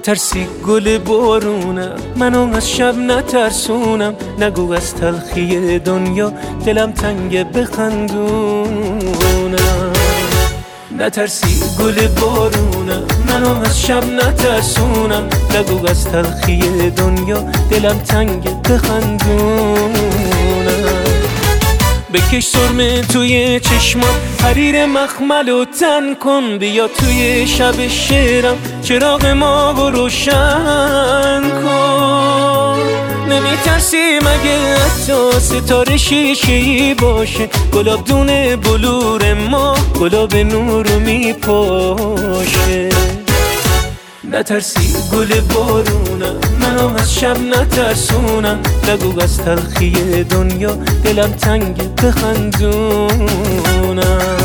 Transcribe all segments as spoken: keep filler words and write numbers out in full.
نترسی گل بارونم، منو از شب نترسونم. نگو از تلخی دنیا دلم تنگه بخندونم. نترسی گل بارونم، منو از شب نترسونم. نگو از تلخی دنیا دلم تنگه بخندونم. بکش سرمه توی چشمات، حریر مخملو تن کن. بیا توی شب شعرم چراغ ما رو روشن کن. نمی ترسی مگه حتی ستاره شیشه‌ای باشه؟ گلاب دونه بلور ما گلاب نور رو می پاشه. نترسی گل بارونم، منو از شب نترسونم. نگو از تلخی دنیا دلم تنگ بخندونم.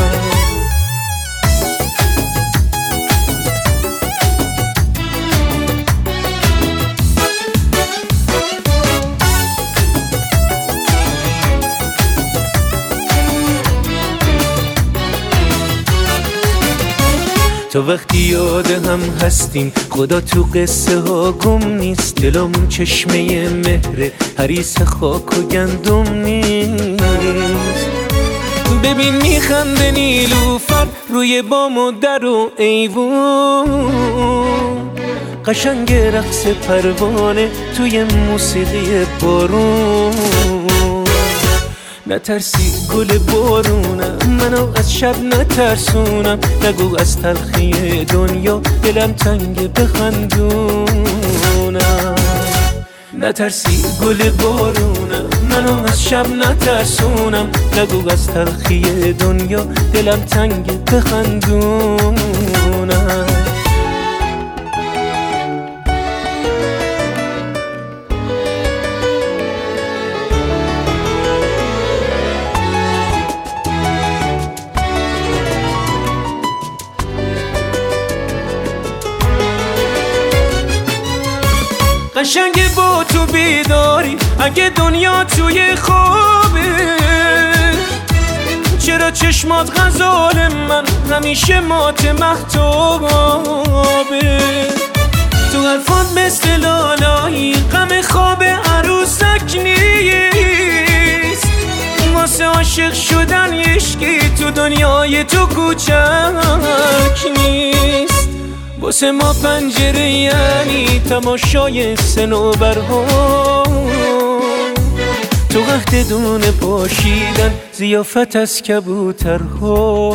تو وقتی یاد هم هستیم خدا تو قصه ها گم نیست. دلمون چشمه مهره حریص خاک و گندم نیست. ببین میخنده نیلوفر روی بام و در و ایوون. قشنگ رقص پروانه توی موسیقی بارون. نترسی گل بارونم، منو از شب نترسونم. نگو از تلخی دنیا دلم تنگ بخندونم. نترسی گل بارونم، منو از شب نترسونم. نگو از تلخی دنیا دلم تنگ بخندونم. قشنگ با تو بیداری اگه دنیا توی خوابه. چرا چشمات غزال من همیشه مات مهتابه؟ تو حرفات مثل لالایی غم خواب عروسک نیست. واسه عاشق شدن یشکی تو دنیای تو کوچک نیست. واسه ما پنجره یعنی تماشای صنوبرها. تو قحط دونه پاشیدن ضیافت از کبوترها.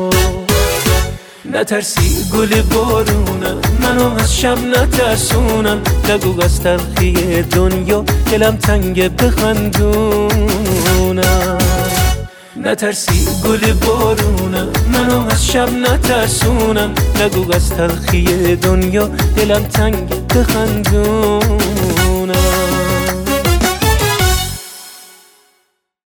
نترسی گل بارونم، منو از شب نترسونم. نگو از تلخی دنیا دلم تنگ بخندونم. نترسی گل بارونم، منو از شب نترسونم. نگو از تلخی دنیا دلم تنگ بخندونم.